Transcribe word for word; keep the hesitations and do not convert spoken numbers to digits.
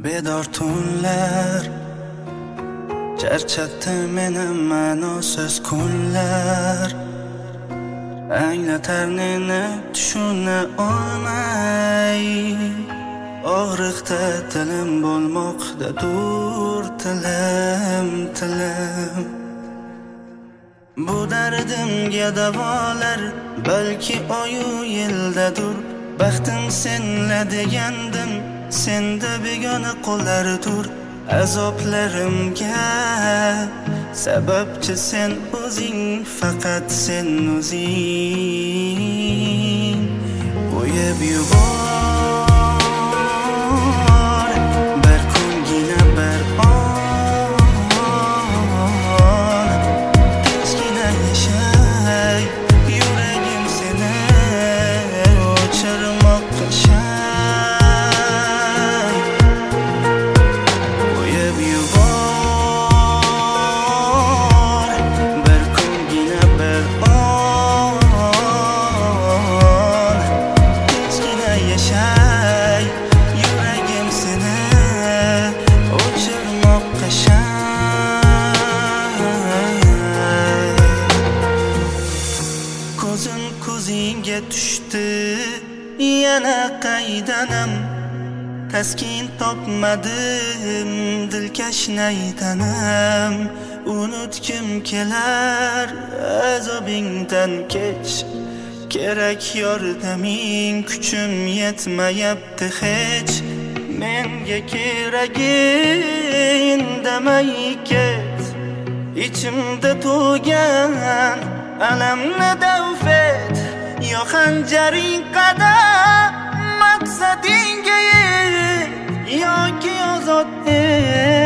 Bedor tunlar charchatdi meni ma'nosiz kunlar. Anglatar neni tushuna olmay, og'riqda tilim bo'lmoqda dur tilim tilim. Bu dardimga davolar balki oyu yildadur. Baxtim senla degandim, senda begona qo'llardir. Azoplarimga sababchi sen o'zing, faqat sen o'zing. Qo'yib yubor bir kungina bir on, tinchgina yashay, yuragim seni o'chirmoqqa shay. Qo'yib yubor bir kungina bir on, tinchgina yashay, yuragim seni o'chirmoqqa shay. Ko'zim ko'zingga tushdi, yana qaydanam, taskin topmadim dilkash naydanam. Unutgim kelar azobingdan kech, kerak yordaming, kuchim yetmayapti hech. Menga keragi indamay ket, ichimda to'lgan alamni daf et. Yo xanjaring qadam maqsadingga yet, yoki ozod et.